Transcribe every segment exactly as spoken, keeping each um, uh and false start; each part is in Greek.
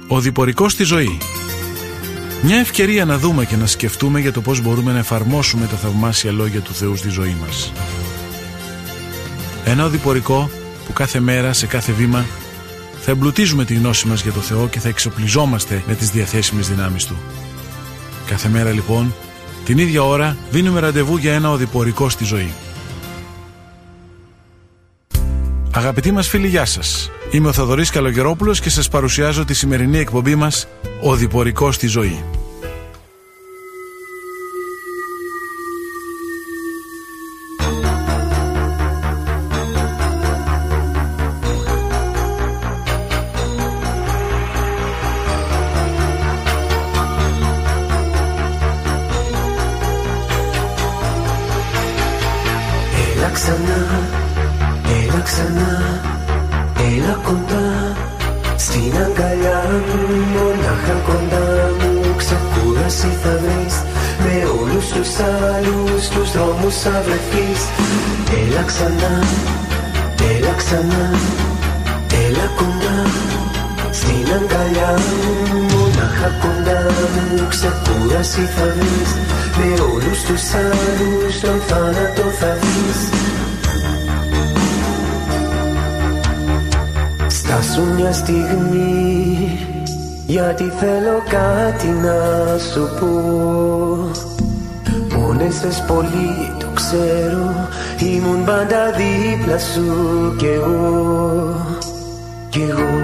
Ο διπορικός στη ζωή. Μια ευκαιρία να δούμε και να σκεφτούμε για το πώς μπορούμε να εφαρμόσουμε τα θαυμάσια λόγια του Θεού στη ζωή μας. Ένα οδηπορικό που κάθε μέρα, σε κάθε βήμα, θα εμπλουτίζουμε τη γνώση μας για το Θεό και θα εξοπλιζόμαστε με τις διαθέσιμες δυνάμεις Του. Κάθε μέρα λοιπόν, την ίδια ώρα, δίνουμε ραντεβού για ένα οδηπορικό στη ζωή. Αγαπητοί μας φίλοι, γεια σας. Είμαι ο Θοδωρής Καλογερόπουλος και σας παρουσιάζω τη σημερινή εκπομπή μας «Οδηπορικό στη ζωή». Έλα ξανά, έλα ξανά, έλα κοντά στην αγκαλιά μου, μονάχα κοντά μου. Ξεκούραση θα βρεις, με όλους τους άλλους τους δρόμους θα βρεθείς. Έλα ξανά, έλα ξανά, έλα κοντά στην αγκαλιά μου, μονάχα κοντά μου. Ξεκούραση θα βρεις, με όλους τους άλλους τον θάνατο θα βρεις. Στάσου μια στιγμή, γιατί θέλω κάτι να σου πω. Πόνεσες πολύ, το ξέρω, ήμουν πάντα δίπλα σου κι εγώ, κι εγώ.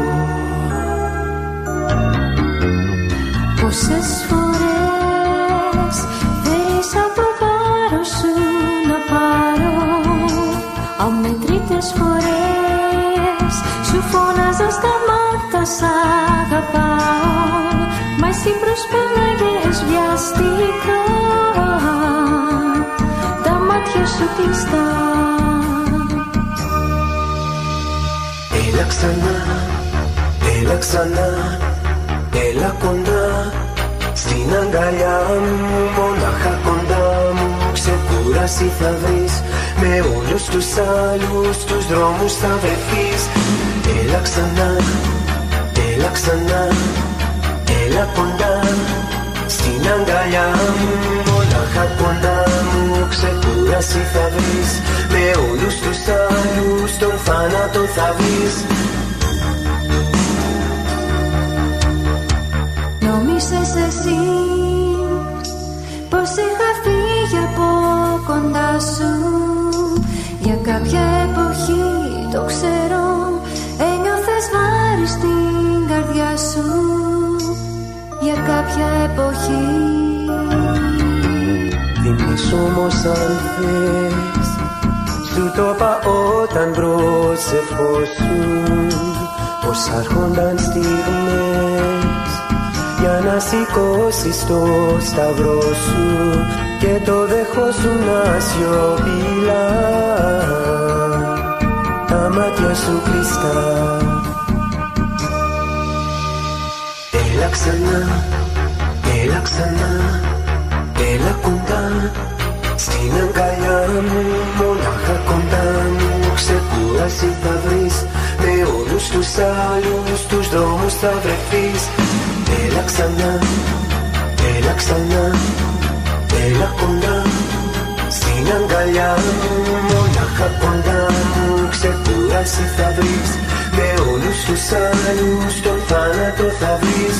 Πόσες φορές θέλεις από το βάρος σου να πάρω, αμετρήτες φορές σου φώναζα στα μάτια σ' αγαπάω, μα εσύ προσπέλαγες βιαστικά, τα μάτια σου κλειστά. Έλα ξανά, έλα ξανά, έλα κοντά στην αγκαλιά μου, μονάχα κοντά μου. Ξεκούραση θα βρεις, με όλους τους άλλους τους δρόμους θα βρεθείς. Έλα ξανά, έλα ξανά, έλα κοντά στην αγκαλιά μου, μονάχα κοντά μου. Ξεκούραση θα βρεις, με όλους τους άλλους τον θάνατο θα βρεις. Νόμισες εσύ πως είχα φύγει από κοντά σου, για κάποια εποχή το ξέρω, ένιωθες βάρη στην καρδιά σου, για κάποια εποχή. Θυμήσου όμως αν θες, σου το είπα όταν προσευχόσουν, πως άρχονταν στιγμές για να σηκώσεις το σταυρό σου και το δεχόσουν να σιωπηλά, τα μάτια σου κλειστά. Έλα ξανά, έλα ξανά, έλα κοντά στην αγκαλιά μου, μονάχα κοντά μου. Ξεκούραση θα βρεις, με όλους τους άλλους τους δρόμους θα βρεθείς. Έλα ξανά, έλα ξανά, έλα κοντά στην αγκαλιά μου, μονάχα κοντά μου. Ξεκούραση θα βρεις, με όλους τους άλλους τον θάνατο θα βρεις.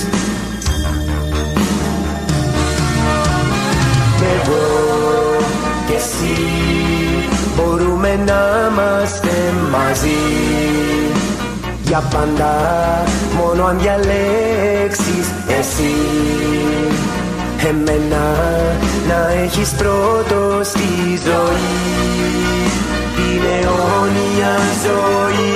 Εγώ και εσύ μπορούμε να είμαστε μαζί για πάντα, μόνο αν διαλέξεις εσύ εμένα να έχεις πρώτο στη ζωή, την αιώνια ζωή.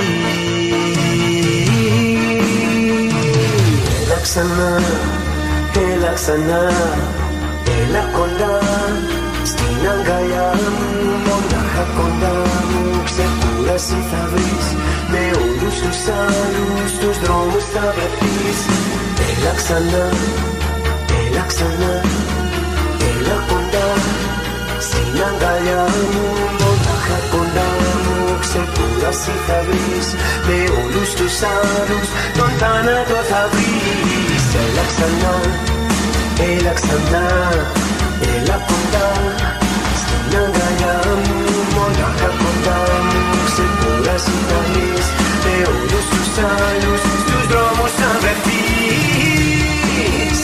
Έλα ξανά, έλα ξανά, έλα κοντά στην αγκαλιά μου, μονάχα κοντά μου. Ξεκούραση θα βρεις, με όλους τους άλλους τους δρόμους θα βρεθείς. Έλα ξανά, έλα ξανά, έλα κοντά στην αγκαλιά μου, μονάχα κοντά μου. Ξεκούραση θα βρεις, με όλους τους άλλους τον θάνατο θα βρεις. ξανά, έλα ξανά, έλα κοντά, στην αγκαλιά μου, μονάχα κοντά μου. Ξεκούραση να λύσεις με όλους τους άλλους στους δρόμους να βρεθείς.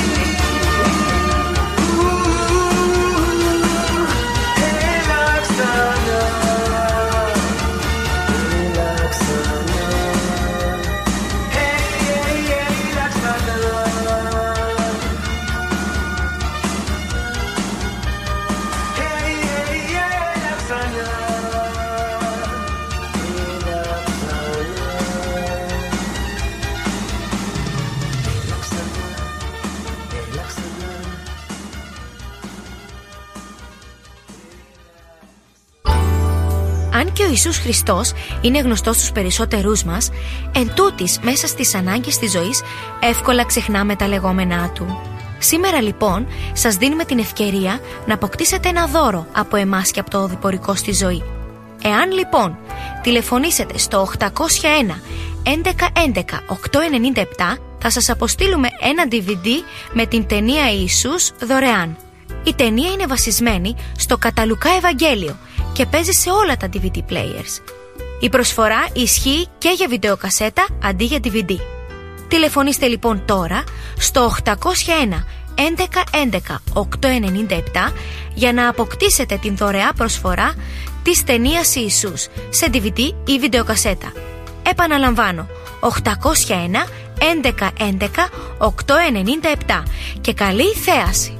Έλα ξανά, έλα ξανά, έλα ξανά. Αν και ο Ιησούς Χριστός είναι γνωστός στους περισσότερούς μας, εν τούτης μέσα στις ανάγκες της ζωής εύκολα ξεχνάμε τα λεγόμενά Του. Σήμερα λοιπόν σας δίνουμε την ευκαιρία να αποκτήσετε ένα δώρο από εμάς και από το οδηπορικό στη ζωή. Εάν λοιπόν τηλεφωνήσετε στο οκτακόσια ένα έντεκα έντεκα οκτακόσια ενενήντα επτά, θα σας αποστείλουμε ένα ντι βι ντι με την ταινία Ιησούς δωρεάν. Η ταινία είναι βασισμένη στο κατά Λουκά Ευαγγέλιο και παίζει σε όλα τα ντι βι ντι players. Η προσφορά ισχύει και για βιντεοκασέτα αντί για ντι βι ντι. Τηλεφωνήστε λοιπόν τώρα στο οκτακόσια ένα έντεκα έντεκα οκτακόσια ενενήντα επτά για να αποκτήσετε την δωρεά προσφορά της ταινίας Ιησούς σε ντι βι ντι ή βιντεοκασέτα. Επαναλαμβάνω, οκτακόσια ένα έντεκα έντεκα οκτακόσια ενενήντα επτά και καλή θέαση!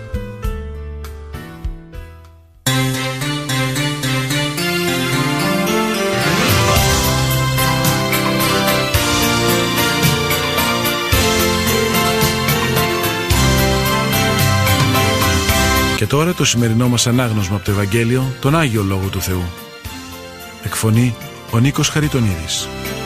Και τώρα το σημερινό μας ανάγνωσμα από το Ευαγγέλιο, τον Άγιο Λόγο του Θεού. Εκφωνεί ο Νίκος Χαριτονίδης.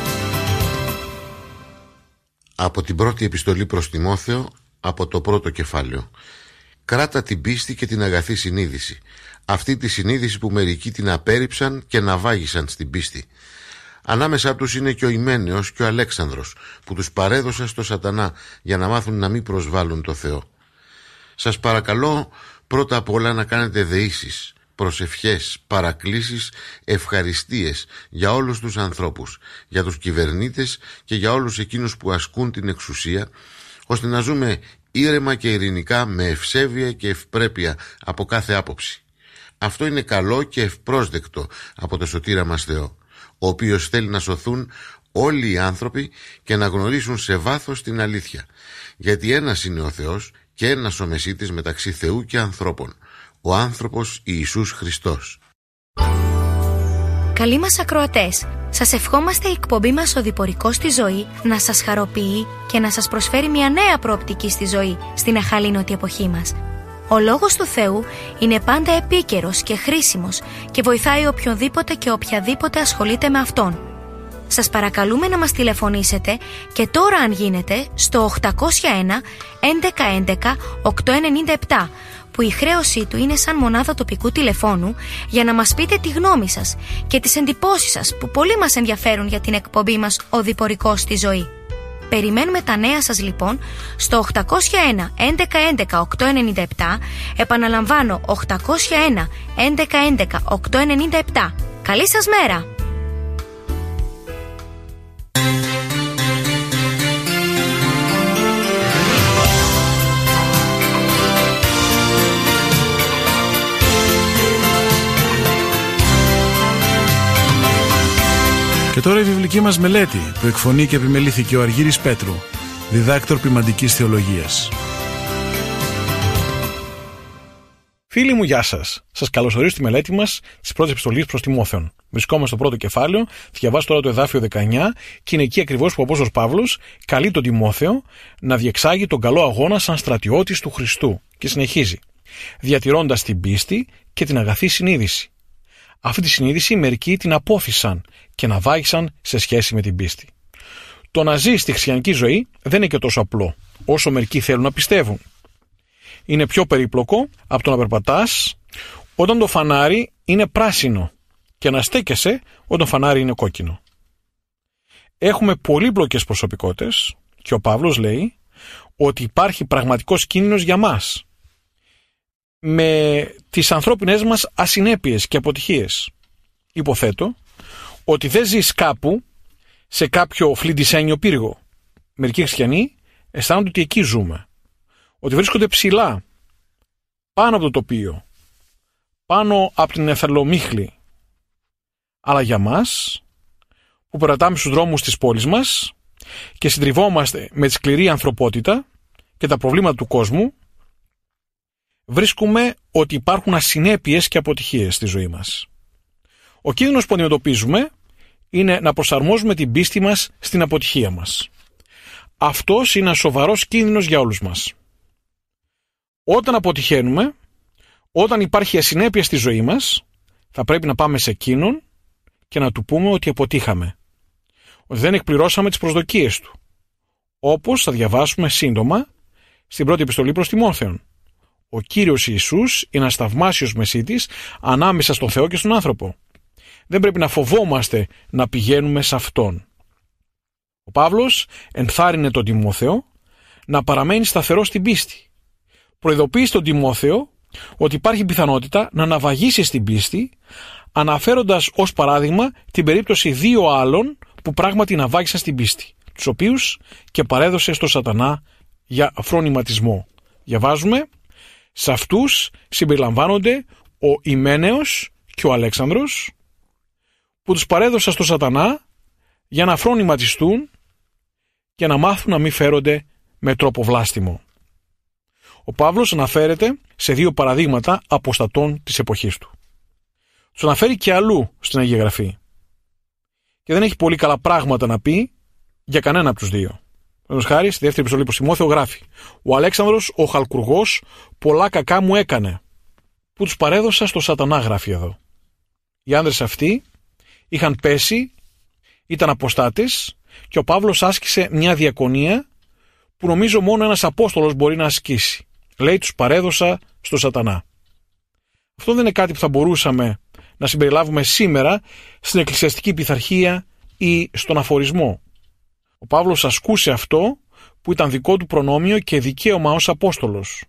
Από την πρώτη επιστολή προς Τιμόθεο, από το πρώτο κεφάλαιο. Κράτα την πίστη και την αγαθή συνείδηση. Αυτή τη συνείδηση που μερικοί την απέρριψαν και ναυάγησαν στην πίστη. Ανάμεσά τους είναι και ο Ημένεος και ο Αλέξανδρος, που τους παρέδωσα στο σατανά για να μάθουν να μην προσβάλλουν το Θεό. Σας παρακαλώ πρώτα απ' όλα να κάνετε δεήσεις, προσευχές, παρακλήσεις, ευχαριστίες για όλους τους ανθρώπους, για τους κυβερνήτες και για όλους εκείνους που ασκούν την εξουσία, ώστε να ζούμε ήρεμα και ειρηνικά με ευσέβεια και ευπρέπεια από κάθε άποψη. Αυτό είναι καλό και ευπρόσδεκτο από το σωτήρα μας Θεό, ο οποίος θέλει να σωθούν όλοι οι άνθρωποι και να γνωρίσουν σε βάθος την αλήθεια, γιατί ένας είναι ο Θεός και ένας ο Μεσίτης μεταξύ Θεού και ανθρώπων, ο άνθρωπος Ιησούς Χριστός. Καλοί μας ακροατές, σας ευχόμαστε η εκπομπή μας «Οδηπορικός στη ζωή» να σας χαροποιεί και να σας προσφέρει μια νέα προοπτική στη ζωή στην αχαλήνωτη εποχή μας. Ο Λόγος του Θεού είναι πάντα επίκαιρος και χρήσιμος και βοηθάει οποιονδήποτε και οποιαδήποτε ασχολείται με Αυτόν. Σας παρακαλούμε να μας τηλεφωνήσετε και τώρα αν γίνεται στο οκτακόσια ένα έντεκα έντεκα οκτακόσια ενενήντα επτά, που η χρέωσή του είναι σαν μονάδα τοπικού τηλεφώνου, για να μας πείτε τη γνώμη σας και τις εντυπώσεις σας που πολύ μας ενδιαφέρουν για την εκπομπή μας «Οδηπορικός στη ζωή». Περιμένουμε τα νέα σας λοιπόν στο οκτακόσια ένα έντεκα έντεκα οκτακόσια ενενήντα επτά, επαναλαμβάνω οκτακόσια ένα έντεκα έντεκα οκτακόσια ενενήντα επτά. Καλή σας μέρα! Και τώρα η βιβλική μας μελέτη που εκφωνεί και επιμελήθηκε ο Αργύρης Πέτρου, διδάκτορ ποιμαντικής θεολογίας. Φίλοι μου, γεια σας. Σας καλωσορίζω στη μελέτη μας της πρώτης επιστολής προς Τιμόθεον. Βρισκόμαστε στο πρώτο κεφάλαιο, θα διαβάσω τώρα το εδάφιο δεκαεννιά και είναι εκεί ακριβώς που ο Απόστολος Παύλος καλεί τον Τιμόθεο να διεξάγει τον καλό αγώνα σαν στρατιώτης του Χριστού. Και συνεχίζει, διατηρώντας την πίστη και την αγαθή συνείδηση. Αυτή τη συνείδηση μερικοί την απόθυσαν και ναυάγησαν σε σχέση με την πίστη. Το να ζει στη χριστιανική ζωή δεν είναι και τόσο απλό όσο μερικοί θέλουν να πιστεύουν. Είναι πιο περίπλοκο από το να περπατάς όταν το φανάρι είναι πράσινο και να στέκεσαι όταν το φανάρι είναι κόκκινο. Έχουμε πολύπλοκες προσωπικότητες και ο Παύλος λέει ότι υπάρχει πραγματικός κίνδυνος για μας με τις ανθρώπινες μας ασυνέπειες και αποτυχίες. Υποθέτω ότι δεν ζεις κάπου σε κάποιο φλιντισένιο πύργο. Μερικοί χριστιανοί αισθάνονται ότι εκεί ζούμε, ότι βρίσκονται ψηλά πάνω από το τοπίο, πάνω από την εθελομίχλη. Αλλά για μας που περατάμε στους δρόμους της πόλης μας και συντριβόμαστε με τη σκληρή ανθρωπότητα και τα προβλήματα του κόσμου, βρίσκουμε ότι υπάρχουν ασυνέπειες και αποτυχίες στη ζωή μας. Ο κίνδυνος που αντιμετωπίζουμε είναι να προσαρμόζουμε την πίστη μας στην αποτυχία μας. Αυτός είναι ένας σοβαρός κίνδυνος για όλους μας. Όταν αποτυχαίνουμε, όταν υπάρχει ασυνέπεια στη ζωή μας, θα πρέπει να πάμε σε εκείνον και να του πούμε ότι αποτύχαμε, ότι δεν εκπληρώσαμε τις προσδοκίες του, όπως θα διαβάσουμε σύντομα στην πρώτη επιστολή προς Τιμόθεον. Ο Κύριος Ιησούς είναι ένας θαυμάσιος μεσίτης ανάμεσα στον Θεό και στον άνθρωπο. Δεν πρέπει να φοβόμαστε να πηγαίνουμε σε Αυτόν. Ο Παύλος ενθάρρυνε τον Τιμόθεο να παραμένει σταθερός στην πίστη. Προειδοποίησε τον Τιμόθεο ότι υπάρχει πιθανότητα να ναυαγήσει στην πίστη, αναφέροντας ως παράδειγμα την περίπτωση δύο άλλων που πράγματι ναυάγησαν στην πίστη, τους οποίους και παρέδωσε στο Σατανά για φρονηματισμό. Διαβάζουμε, σε αυτούς συμπεριλαμβάνονται ο Ιμένεος και ο Αλέξανδρος, που τους παρέδωσα στο Σατανά για να φρονηματιστούν και να μάθουν να μην φέρονται με τρόπο βλάστημο. Ο Παύλος αναφέρεται σε δύο παραδείγματα αποστατών της εποχής του. Τους αναφέρει και αλλού στην Αγία Γραφή. Και δεν έχει πολύ καλά πράγματα να πει για κανένα από τους δύο. Παραδείγματος χάρη, στη δεύτερη επιστολή προς Τιμόθεο γράφει: Ο Αλέξανδρος, ο χαλκουργός, πολλά κακά μου έκανε, που τους παρέδωσα στο Σατανά, γράφει εδώ. Οι άνδρες αυτοί είχαν πέσει, ήταν αποστάτες και ο Παύλος άσκησε μια διακονία που νομίζω μόνο ένας Απόστολος μπορεί να ασκήσει. Λέει, τους παρέδωσα στο Σατανά. Αυτό δεν είναι κάτι που θα μπορούσαμε να συμπεριλάβουμε σήμερα στην εκκλησιαστική πειθαρχία ή στον αφορισμό. Ο Παύλος ασκούσε αυτό που ήταν δικό του προνόμιο και δικαίωμα ως Απόστολος.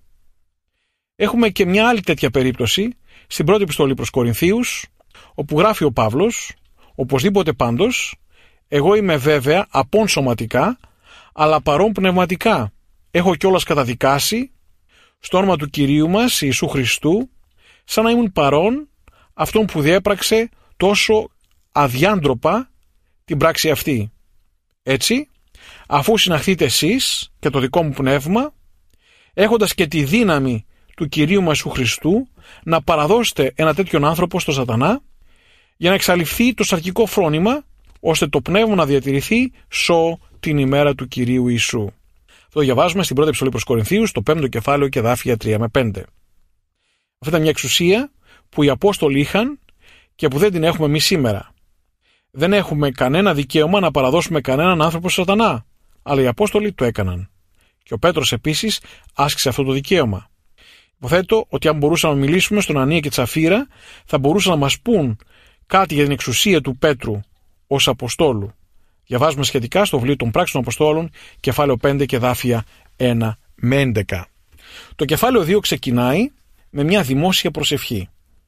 Έχουμε και μια άλλη τέτοια περίπτωση στην πρώτη επιστολή προς Κορινθίους, όπου γράφει ο Παύλος, οπωσδήποτε πάντως, εγώ είμαι βέβαια απόν σωματικά, αλλά παρόν πνευματικά. Έχω κιόλας καταδικάσει στο όνομα του Κυρίου μας Ιησού Χριστού, σαν να ήμουν παρόν αυτόν που διέπραξε τόσο αδιάντροπα την πράξη αυτή. Έτσι, αφού συναχθείτε εσείς και το δικό μου πνεύμα, έχοντας και τη δύναμη του Κυρίου μας Ιησού Χριστού, να παραδώσετε ένα τέτοιον άνθρωπο στο Σατανά, για να εξαλειφθεί το σαρκικό φρόνημα, ώστε το πνεύμα να διατηρηθεί σω την ημέρα του Κυρίου Ιησού. Αυτό το διαβάζουμε στην πρώτη επιστολή προς Κορινθίους, το πέμπτο κεφάλαιο και εδάφια τρία με πέντε. Αυτή ήταν μια εξουσία που οι Απόστολοι είχαν και που δεν την έχουμε εμείς σήμερα. Δεν έχουμε κανένα δικαίωμα να παραδώσουμε κανέναν άνθρωπο στο Σατανά, αλλά οι Απόστολοι το έκαναν. Και ο Πέτρος επίσης άσκησε αυτό το δικαίωμα. Υποθέτω ότι αν μπορούσαμε να μιλήσουμε στον Ανία και τη Σαφίρα, θα μπορούσαν να μας πούν κάτι για την εξουσία του Πέτρου ως Αποστόλου. Διαβάζουμε σχετικά στο βιβλίο των Πράξεων Αποστόλων, κεφάλαιο πέντε και εδάφια ένα με έντεκα. Το κεφάλαιο δύο ξεκινάει με μια δημόσια προσευχή.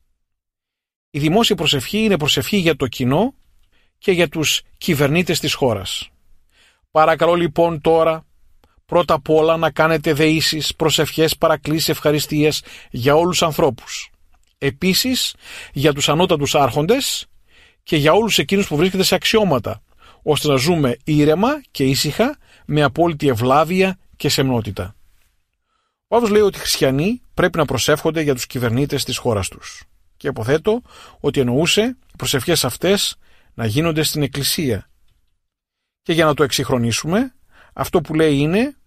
Η δημόσια προσευχή είναι προσευχή για το κοινό και για τους κυβερνήτες της χώρας. Παρακαλώ λοιπόν τώρα πρώτα απ' όλα να κάνετε δεήσεις, προσευχές, παρακλήσεις, ευχαριστίες για όλους τους ανθρώπους. Επίσης για τους ανώτατους άρχοντες και για όλους εκείνους που βρίσκονται σε αξιώματα, ώστε να ζούμε ήρεμα και ήσυχα με απόλυτη ευλάβεια και σεμνότητα. Ο Παύλος λέει ότι οι χριστιανοί πρέπει να προσεύχονται για τους κυβερνήτες της χώρας τους. Και υποθέτω ότι εννοούσε οι προσευχές αυτές να γίνονται στην Εκκλησία. Και για να το εξυγχρονίσουμε, αυτό που λέει είναι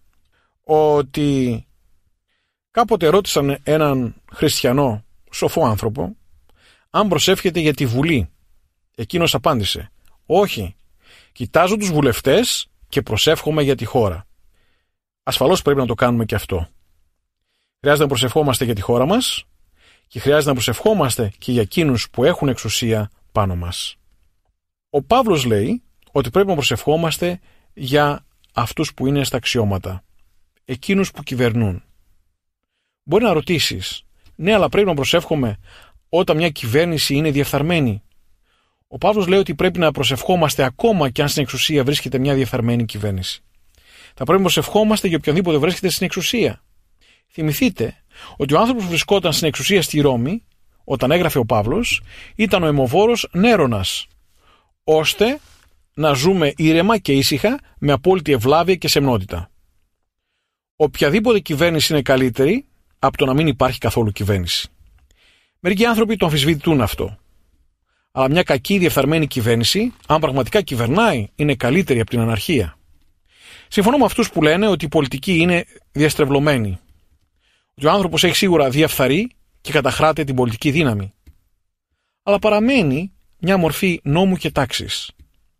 ότι κάποτε ρώτησαν έναν χριστιανό σοφό άνθρωπο αν προσεύχεται για τη Βουλή. Εκείνος απάντησε: όχι, κοιτάζω τους βουλευτές και προσεύχομαι για τη χώρα. Ασφαλώς πρέπει να το κάνουμε και αυτό. Χρειάζεται να προσευχόμαστε για τη χώρα μας και χρειάζεται να προσευχόμαστε και για εκείνους που έχουν εξουσία πάνω μας. Ο Παύλος λέει ότι πρέπει να προσευχόμαστε για αυτούς που είναι στα αξιώματα. εκείνους που κυβερνούν. Μπορεί να ρωτήσεις, ναι, αλλά πρέπει να προσεύχομαι όταν μια κυβέρνηση είναι διεφθαρμένη. Ο Παύλος λέει ότι πρέπει να προσευχόμαστε ακόμα και αν στην εξουσία βρίσκεται μια διεφθαρμένη κυβέρνηση. Θα πρέπει να προσευχόμαστε για οποιονδήποτε βρίσκεται στην εξουσία. Θυμηθείτε ότι ο άνθρωπος που βρισκόταν στην εξουσία στη Ρώμη, όταν έγραφε ο Παύλος, ήταν ο αιμοβόρος Νέρονας, ώστε να ζούμε ήρεμα και ήσυχα με απόλυτη ευλάβεια και σεμνότητα. Οποιαδήποτε κυβέρνηση είναι καλύτερη από το να μην υπάρχει καθόλου κυβέρνηση. Μερικοί άνθρωποι το αμφισβητούν αυτό. Αλλά μια κακή διεφθαρμένη κυβέρνηση, αν πραγματικά κυβερνάει, είναι καλύτερη από την αναρχία. Συμφωνώ με αυτούς που λένε ότι η πολιτική είναι διαστρεβλωμένη. Ότι ο άνθρωπος έχει σίγουρα διαφθαρεί και καταχράται την πολιτική δύναμη. Αλλά παραμένει μια μορφή νόμου και τάξης.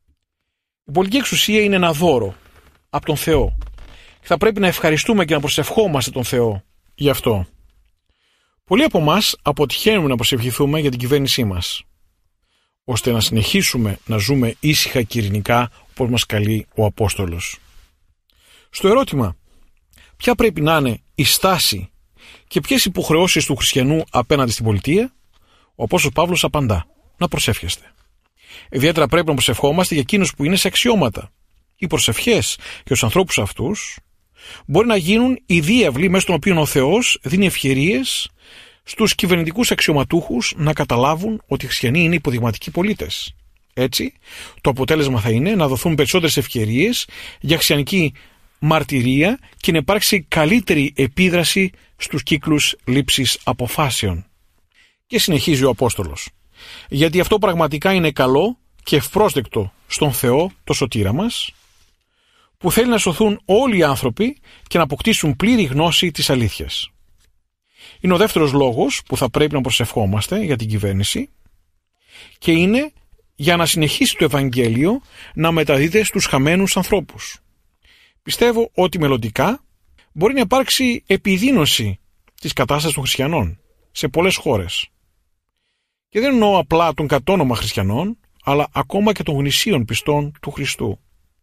Η πολιτική εξουσία είναι ένα δώρο από τον Θεό. Και θα πρέπει να ευχαριστούμε και να προσευχόμαστε τον Θεό γι' αυτό. Πολλοί από εμάς αποτυχαίνουμε να προσευχηθούμε για την κυβέρνησή μας, ώστε να συνεχίσουμε να ζούμε ήσυχα και ειρηνικά όπως μας καλεί ο Απόστολος. Στο ερώτημα ποια πρέπει να είναι η στάση και ποιες υποχρεώσεις του χριστιανού απέναντι στην πολιτεία, ο Απόστολος Παύλος απαντά: να προσεύχεστε. Ιδιαίτερα πρέπει να προσευχόμαστε για εκείνους που είναι σε αξιώματα. Οι προσευχές για τους ανθρώπους αυτούς μπορεί να γίνουν οι διάβλοι μέσω των οποίων ο Θεός δίνει ευκαιρίες στους κυβερνητικούς αξιωματούχους να καταλάβουν ότι οι χριστιανοί είναι υποδειγματικοί πολίτες. Έτσι, το αποτέλεσμα θα είναι να δοθούν περισσότερες ευκαιρίες για χριστιανική μαρτυρία και να υπάρξει καλύτερη επίδραση στους κύκλους λήψης αποφάσεων. Και συνεχίζει ο Απόστολος: γιατί αυτό πραγματικά είναι καλό και ευπρόσδεκτο στον Θεό, το σωτήρα μας, που θέλει να σωθούν όλοι οι άνθρωποι και να αποκτήσουν πλήρη γνώση της αλήθειας. Είναι ο δεύτερος λόγος που θα πρέπει να προσευχόμαστε για την κυβέρνηση και είναι για να συνεχίσει το Ευαγγέλιο να μεταδίδεται στους χαμένους ανθρώπους. Πιστεύω ότι μελλοντικά μπορεί να υπάρξει επιδείνωση της κατάστασης των χριστιανών σε πολλές χώρες. Και δεν εννοώ απλά των κατόνομα χριστιανών, αλλά ακόμα και των γνησίων πιστών του Χριστού.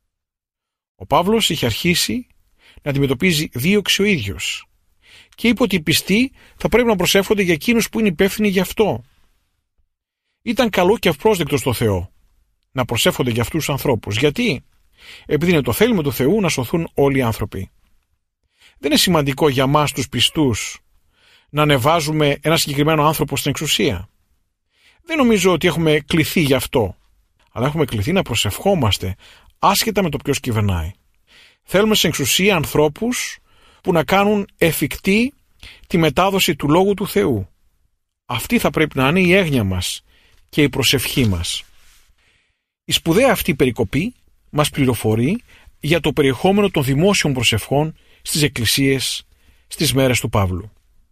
Ο Παύλος είχε αρχίσει να αντιμετωπίζει δίωξη ο ίδιος και είπε ότι οι πιστοί θα πρέπει να προσεύχονται για εκείνους που είναι υπεύθυνοι γι' αυτό. Ήταν καλό και ευπρόσδεκτο στο Θεό να προσεύχονται για αυτούς τους ανθρώπους. Γιατί? Επειδή είναι το θέλημα του Θεού να σωθούν όλοι οι άνθρωποι. Δεν είναι σημαντικό για μας τους πιστούς να ανεβάζουμε ένα συγκεκριμένο άνθρωπο στην εξουσία. Δεν νομίζω ότι έχουμε κληθεί γι' αυτό, αλλά έχουμε κληθεί να προσευχόμαστε άσχετα με το ποιος κυβερνάει. Θέλουμε στην εξουσία ανθρώπους που να κάνουν εφικτή τη μετάδοση του Λόγου του Θεού. Αυτή θα πρέπει να είναι η έγνοια μας και η προσευχή μας. Η σπουδαία αυτή περικοπή μας πληροφορεί για το περιεχόμενο των δημόσιων προσευχών στις εκκλησίες στις μέρες του Παύλου.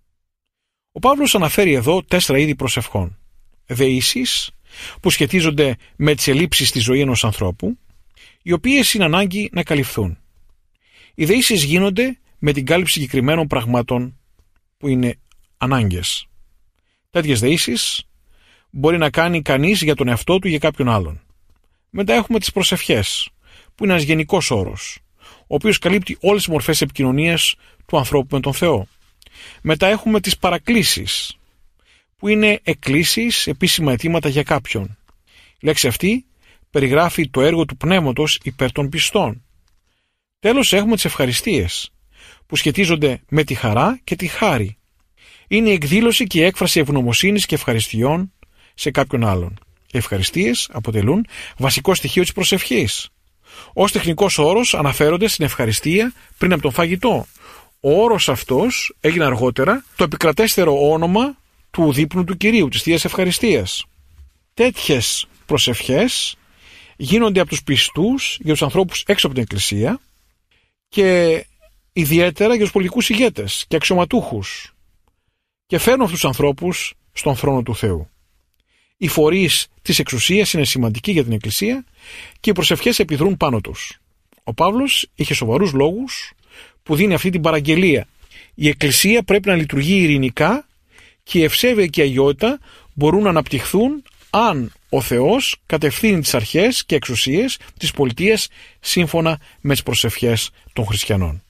Ο Παύλος αναφέρει εδώ τέσσερα είδη προσευχών. Δεήσεις, που σχετίζονται με τις ελλείψεις στη ζωή ενός ανθρώπου, οι οποίες είναι ανάγκη να καλυφθούν. Οι δεήσεις γίνονται με την κάλυψη συγκεκριμένων πραγμάτων που είναι ανάγκες. Τέτοιες δεήσεις μπορεί να κάνει κανείς για τον εαυτό του ή για κάποιον άλλον. Μετά έχουμε τις προσευχές, που είναι ένας γενικός όρος, ο οποίος καλύπτει όλες τις μορφές επικοινωνίας του ανθρώπου με τον Θεό. Μετά έχουμε τις παρακλήσεις, που είναι εκκλήσεις, επίσημα αιτήματα για κάποιον. Η λέξη αυτή περιγράφει το έργο του Πνεύματος υπέρ των πιστών. Τέλος έχουμε τις ευχαριστίες, που σχετίζονται με τη χαρά και τη χάρη. Είναι η εκδήλωση και η έκφραση ευγνωμοσύνης και ευχαριστειών σε κάποιον άλλον. Οι ευχαριστίες αποτελούν βασικό στοιχείο της προσευχής. Ως τεχνικός όρος αναφέρονται στην ευχαριστία πριν από τον φαγητό. Ο όρος αυτός έγινε αργότερα το επικρατέστερο όνομα του δείπνου του Κυρίου, της Θείας Ευχαριστίας. Τέτοιες προσευχές γίνονται από τους πιστούς για τους ανθρώπους έξω από την Εκκλησία και ιδιαίτερα για τους πολιτικούς ηγέτες και αξιωματούχους και φέρνουν αυτούς τους ανθρώπους στον θρόνο του Θεού. Οι φορείς της εξουσίας είναι σημαντικοί για την Εκκλησία και οι προσευχές επιδρούν πάνω τους. Ο Παύλος είχε σοβαρούς λόγους που δίνει αυτή την παραγγελία. Η Εκκλησία πρέπει να λειτουργεί ειρηνικά και η ευσέβεια και η αγιότητα μπορούν να αναπτυχθούν αν ο Θεός κατευθύνει τις αρχές και εξουσίες της πολιτείας σύμφωνα με τις προσευχές των χριστιανών.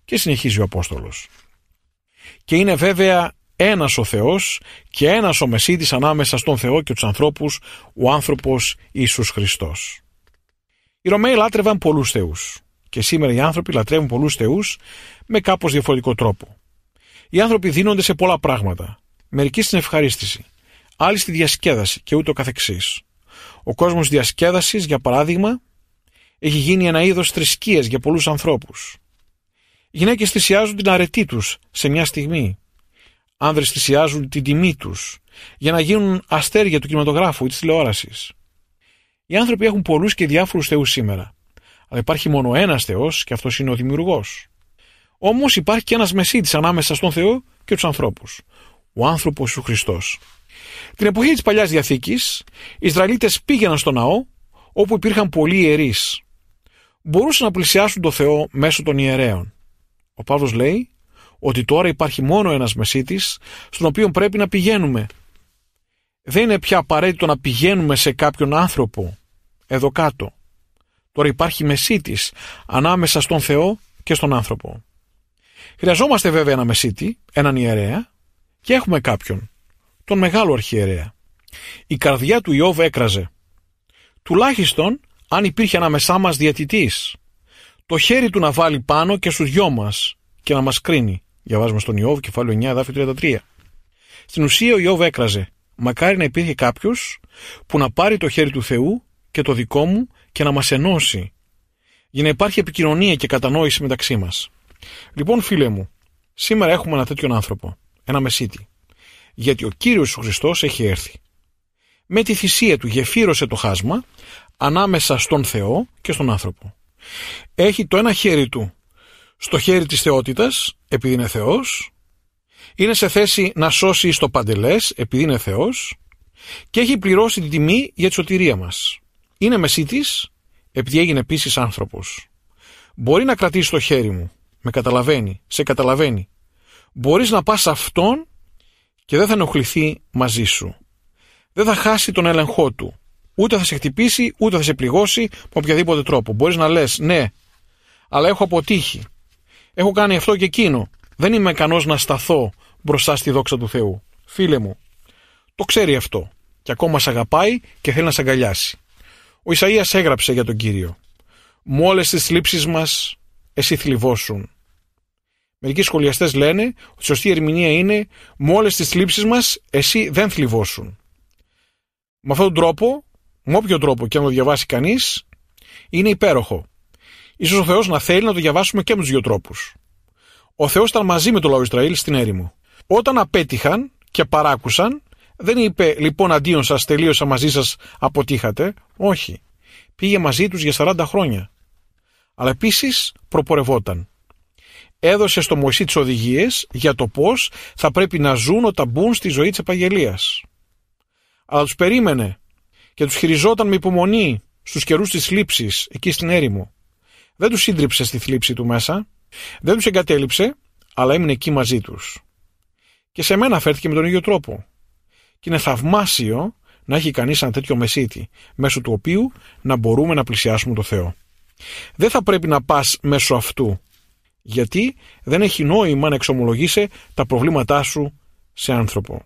Και συνεχίζει ο Απόστολος. Και είναι βέβαια ένας ο Θεός και ένας ο Μεσίτης ανάμεσα στον Θεό και τους ανθρώπους, ο άνθρωπος Ιησούς Χριστός. Οι Ρωμαίοι λάτρευαν πολλούς θεούς και σήμερα οι άνθρωποι λατρεύουν πολλούς θεούς με κάπως διαφορετικό τρόπο. Οι άνθρωποι δίνονται σε πολλά πράγματα, μερικοί στην ευχαρίστηση, άλλοι στη διασκέδαση και ούτω καθεξής. Ο κόσμος διασκέδασης, για παράδειγμα, έχει γίνει ένα είδος θρησκείας για πολλούς ανθρώπους. Οι γυναίκες θυσιάζουν την αρετή τους σε μια στιγμή. Άνδρες θυσιάζουν την τιμή τους για να γίνουν αστέρια του κινηματογράφου ή της τηλεόρασης. Οι άνθρωποι έχουν πολλούς και διάφορους θεούς σήμερα, αλλά υπάρχει μόνο ένας Θεός και αυτός είναι ο Δημιουργός. Όμως υπάρχει και ένας Μεσίτης ανάμεσα στον Θεό και τους ανθρώπους, ο άνθρωπος Ιησούς Χριστός. Την εποχή της Παλιάς Διαθήκης, οι Ισραηλίτες πήγαιναν στο ναό όπου υπήρχαν πολλοί ιερείς. Μπορούσαν να πλησιάσουν τον Θεό μέσω των ιερέων. Ο Παύλος λέει ότι τώρα υπάρχει μόνο ένας Μεσίτης στον οποίο πρέπει να πηγαίνουμε. Δεν είναι πια απαραίτητο να πηγαίνουμε σε κάποιον άνθρωπο εδώ κάτω. Τώρα υπάρχει Μεσίτης ανάμεσα στον Θεό και στον άνθρωπο. Χρειαζόμαστε βέβαια ένα Μεσίτη, έναν ιερέα, και έχουμε κάποιον, τον μεγάλο αρχιερέα. Η καρδιά του Ιώβ έκραζε. Τουλάχιστον αν υπήρχε ανάμεσά μας διαιτητής, το χέρι του να βάλει πάνω και στους δυο μας και να μας κρίνει. Διαβάζουμε στον Ιώβ, κεφάλαιο εννιά, εδάφιο τριάντα τρία. Στην ουσία ο Ιώβ έκραζε. Μακάρι να υπήρχε κάποιος που να πάρει το χέρι του Θεού και το δικό μου και να μας ενώσει, για να υπάρχει επικοινωνία και κατανόηση μεταξύ μας. Λοιπόν, φίλε μου, σήμερα έχουμε ένα τέτοιον άνθρωπο, ένα Μεσίτη, γιατί ο Κύριος ο Χριστός έχει έρθει. Με τη θυσία του γεφύρωσε το χάσμα ανάμεσα στον Θεό και στον άνθρωπο. Έχει το ένα χέρι του στο χέρι της θεότητας, επειδή είναι Θεός, είναι σε θέση να σώσει στο παντελές, επειδή είναι Θεός, και έχει πληρώσει την τιμή για τη σωτηρία μας. Είναι Μεσίτης, επειδή έγινε επίσης άνθρωπος. Μπορεί να κρατήσει το χέρι μου, με καταλαβαίνει, σε καταλαβαίνει. Μπορείς να πας σε αυτόν και δεν θα ενοχληθεί μαζί σου. Δεν θα χάσει τον έλεγχό του. Ούτε θα σε χτυπήσει, ούτε θα σε πληγώσει με οποιαδήποτε τρόπο. Μπορείς να λες, ναι, αλλά έχω αποτύχει. Έχω κάνει αυτό και εκείνο. Δεν είμαι ικανός να σταθώ μπροστά στη δόξα του Θεού. Φίλε μου, το ξέρει αυτό και ακόμα σ' αγαπάει και θέλει να σ' αγκαλιάσει. Ο Ισαΐας έγραψε για τον Κύριο. «Μ' όλες τις θλίψεις μας εσύ θλιβώσουν». Μερικοί σχολιαστές λένε ότι η σωστή ερμηνεία είναι «Μ' όλες τις θλίψεις μας εσύ δεν θλιβώσουν». Με αυτόν τον τρόπο, με όποιο τρόπο και αν το διαβάσει κανείς, είναι υπέροχο. Ίσως ο Θεός να θέλει να το διαβάσουμε και με τους δύο τρόπους. Ο Θεός ήταν μαζί με το λαό Ισραήλ στην έρημο. Όταν απέτυχαν και παράκουσαν, δεν είπε «Λοιπόν, αντίον σας, τελείωσα μαζί σας, αποτύχατε». Όχι. Πήγε μαζί τους για σαράντα χρόνια. Αλλά επίσης προπορευόταν. Έδωσε στο Μωυσή τις οδηγίες για το πώς θα πρέπει να ζουν όταν μπουν στη ζωή της επαγγελίας. Αλλά τους περίμενε και τους χειριζόταν με υπομονή στους καιρούς της θλίψης εκεί στην έρημο. Δεν τους σύντριψε στη θλίψη του μέσα, δεν τους εγκατέλειψε, αλλά έμεινε εκεί μαζί τους. Και σε μένα φέρθηκε με τον ίδιο τρόπο. Και είναι θαυμάσιο να έχει κανείς ένα τέτοιο Μεσίτη, μέσω του οποίου να μπορούμε να πλησιάσουμε το Θεό. Δεν θα πρέπει να πας μέσω αυτού, γιατί δεν έχει νόημα να εξομολογήσει τα προβλήματά σου σε άνθρωπο.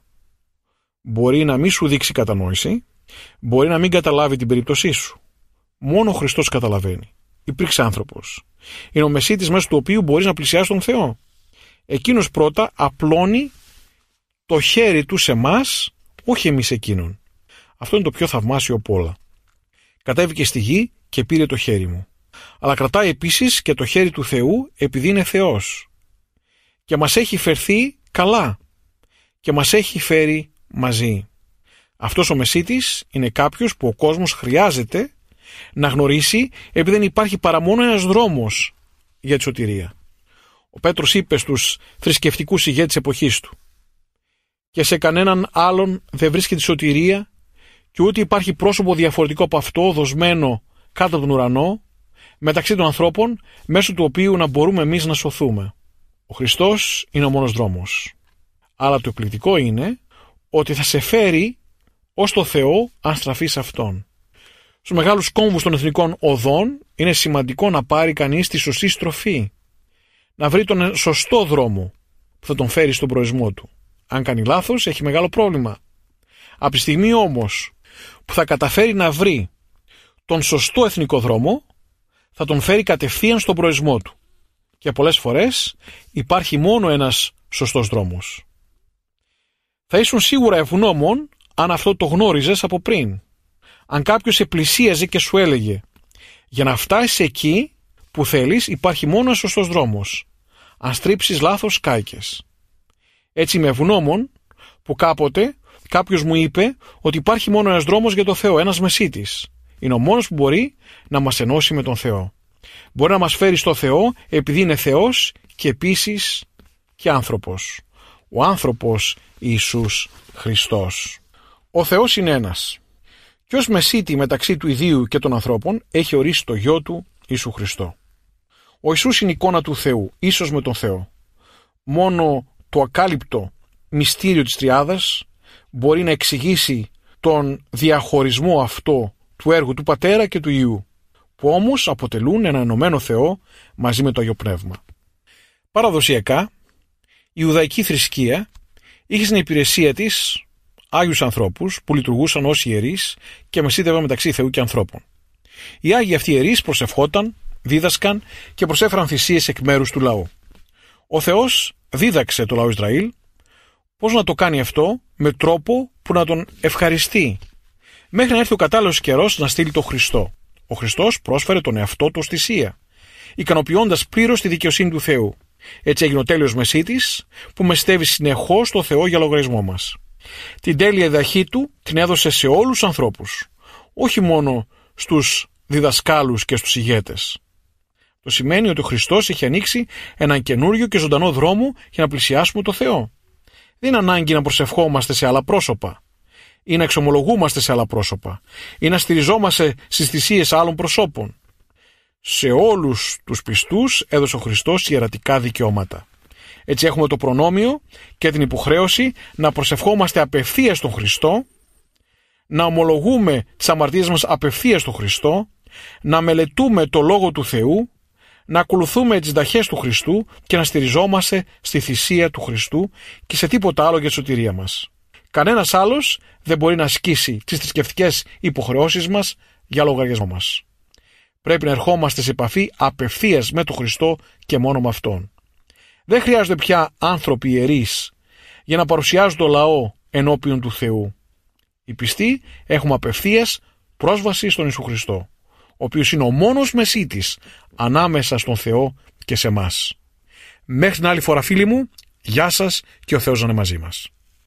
Μπορεί να μην σου δείξει κατανόηση, μπορεί να μην καταλάβει την περίπτωσή σου. Μόνο ο Χριστός καταλαβαίνει. Υπήρξε άνθρωπος. Είναι ο Μεσίτης μέσω του οποίου μπορείς να πλησιάσεις τον Θεό. Εκείνος πρώτα απλώνει το χέρι του σε εμάς, όχι εμείς εκείνον. Αυτό είναι το πιο θαυμάσιο από όλα. Κατέβηκε στη γη και πήρε το χέρι μου. Αλλά κρατάει επίσης και το χέρι του Θεού επειδή είναι Θεός. Και μας έχει φερθεί καλά. Και μας έχει φέρει μαζί. Αυτός ο Μεσίτης είναι κάποιος που ο κόσμος χρειάζεται να γνωρίσει, επειδή δεν υπάρχει παρά μόνο ένας δρόμος για τη σωτηρία. Ο Πέτρος είπε στους θρησκευτικούς ηγέτες της εποχής του: «Και σε κανέναν άλλον δεν βρίσκεται τη σωτηρία και ούτε υπάρχει πρόσωπο διαφορετικό από αυτό δοσμένο κάτω από τον ουρανό μεταξύ των ανθρώπων, μέσω του οποίου να μπορούμε εμείς να σωθούμε. Ο Χριστός είναι ο μόνος δρόμος». Αλλά το εκπληκτικό είναι ότι θα σε φέρει ως το Θεό αν στραφείς αυτόν. Στους μεγάλους κόμβους των εθνικών οδών είναι σημαντικό να πάρει κανείς τη σωστή στροφή. να βρει τον σωστό δρόμο που θα τον φέρει στον προορισμό του. Αν κάνει λάθος, έχει μεγάλο πρόβλημα. Από τη στιγμή όμως που θα καταφέρει να βρει τον σωστό εθνικό δρόμο, θα τον φέρει κατευθείαν στον προορισμό του. Και πολλές φορές υπάρχει μόνο ένας σωστός δρόμος. Θα ήσουν σίγουρα ευγνώμων αν αυτό το γνώριζες από πριν. Αν κάποιος σε πλησίαζε και σου έλεγε «Για να φτάσεις εκεί που θέλεις υπάρχει μόνο ένας σωστός δρόμος. Αν στρίψεις λάθος κάηκες». Έτσι είμαι ευγνώμων που κάποτε κάποιος μου είπε ότι υπάρχει μόνο ένας δρόμος για το Θεό, ένας μεσίτης. Είναι ο μόνος που μπορεί να μας ενώσει με τον Θεό. Μπορεί να μας φέρει στο Θεό επειδή είναι Θεός και επίσης και άνθρωπος. Ο άνθρωπος Ιησούς Χριστός. Ο Θεός είναι ένας. Και ως μεσίτη μεταξύ του ιδίου και των ανθρώπων έχει ορίσει το Γιο του Ιησού Χριστό. Ο Ιησούς είναι εικόνα του Θεού, ίσως με τον Θεό. Μόνο το ακάλυπτο μυστήριο της Τριάδας μπορεί να εξηγήσει τον διαχωρισμό αυτό του έργου του Πατέρα και του Υιού, που όμως αποτελούν ένα ενωμένο Θεό μαζί με το Άγιο Πνεύμα. Παραδοσιακά, η Ιουδαϊκή θρησκεία είχε στην υπηρεσία της Άγιους ανθρώπους που λειτουργούσαν ως ιερείς και μεσίτευαν μεταξύ Θεού και ανθρώπων. Οι Άγιοι αυτοί ιερείς προσευχόταν, δίδασκαν και προσέφεραν θυσίες εκ μέρους του λαού. Ο Θεός δίδαξε το λαό Ισραήλ πώς να το κάνει αυτό με τρόπο που να τον ευχαριστεί, μέχρι να έρθει ο κατάλληλος καιρός να στείλει τον Χριστό. Ο Χριστός πρόσφερε τον εαυτό του ως θυσία, ικανοποιώντας πλήρως τη δικαιοσύνη του Θεού. Έτσι έγινε ο τέλειος μεσίτης που μεστεύει συνεχώς το Θεό για λογαριασμό μας. Την τέλεια διδαχή του την έδωσε σε όλους τους ανθρώπους, όχι μόνο στους διδασκάλους και στους ηγέτες. Το σημαίνει ότι ο Χριστός έχει ανοίξει έναν καινούριο και ζωντανό δρόμο για να πλησιάσουμε το Θεό. Δεν είναι ανάγκη να προσευχόμαστε σε άλλα πρόσωπα ή να εξομολογούμαστε σε άλλα πρόσωπα ή να στηριζόμαστε στις θυσίες άλλων προσώπων. Σε όλους τους πιστούς έδωσε ο Χριστός ιερατικά δικαιώματα. Έτσι έχουμε το προνόμιο και την υποχρέωση να προσευχόμαστε απευθείας στον Χριστό, να ομολογούμε τις αμαρτίες μας απευθείας στον Χριστό, να μελετούμε το Λόγο του Θεού, να ακολουθούμε τις δαχές του Χριστού και να στηριζόμαστε στη θυσία του Χριστού και σε τίποτα άλλο για τη σωτηρία μας. Κανένας άλλος δεν μπορεί να ασκήσει τις θρησκευτικές υποχρεώσεις μας για λογαριασμό μας. Πρέπει να ερχόμαστε σε επαφή απευθείας με τον Χριστό και μόνο με Αυτόν. Δεν χρειάζονται πια άνθρωποι ιερείς για να παρουσιάζουν το λαό ενώπιον του Θεού. Οι πιστοί έχουμε απευθείας πρόσβαση στον Ιησού Χριστό, ο οποίος είναι ο μόνος μεσίτης ανάμεσα στον Θεό και σε εμάς. Μέχρι την άλλη φορά, φίλοι μου, γεια σας και ο Θεός να είναι μαζί μας.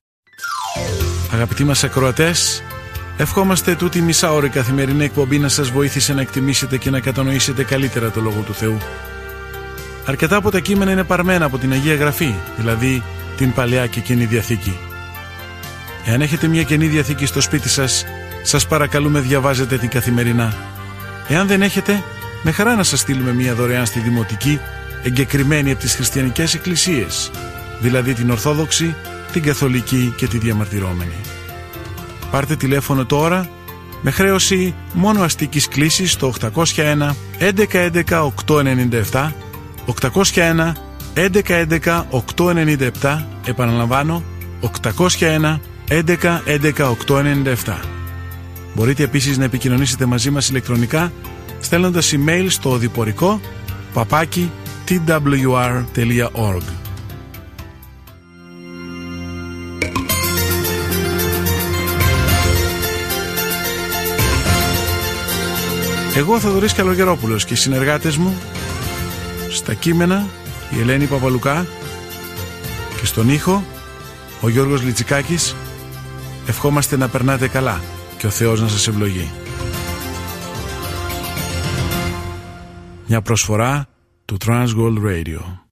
Αγαπητοί μας ακροατές, ευχόμαστε τούτη μισά ώρα καθημερινή εκπομπή να σας βοήθησε να εκτιμήσετε και να κατανοήσετε καλύτερα το Λόγο του Θεού. Αρκετά από τα κείμενα είναι παρμένα από την Αγία Γραφή, δηλαδή την Παλαιά και Καινή Διαθήκη. Εάν έχετε μια Καινή Διαθήκη στο σπίτι σας, σας παρακαλούμε διαβάζετε την καθημερινά. Εάν δεν έχετε, με χαρά να σας στείλουμε μια δωρεάν στη Δημοτική, εγκεκριμένη από τις χριστιανικές εκκλησίες, δηλαδή την Ορθόδοξη, την Καθολική και τη Διαμαρτυρόμενη. Πάρτε τηλέφωνο τώρα με χρέωση μόνο αστικής κλήσης στο οκτακόσια ένα έντεκα έντεκα οκτακόσια ενενήντα επτά, οκτακόσια ένα έντεκα έντεκα οκτακόσια ενενήντα επτά, επαναλαμβάνω οκτακόσια ένα έντεκα έντεκα οκτακόσια ενενήντα επτά. Μπορείτε επίσης να επικοινωνήσετε μαζί μας ηλεκτρονικά στέλνοντας email στο οδηπορικό παπάκι τι ντάμπλιου αρ τελεία org. Εγώ, Θοδωρής Καλογερόπουλος, και οι συνεργάτες μου στα κείμενα η Ελένη Παπαλουκά και στον ήχο ο Γιώργος Λιτσικάκης, ευχόμαστε να περνάτε καλά και ο Θεός να σας ευλογεί. Μια προσφορά του Transworld Radio.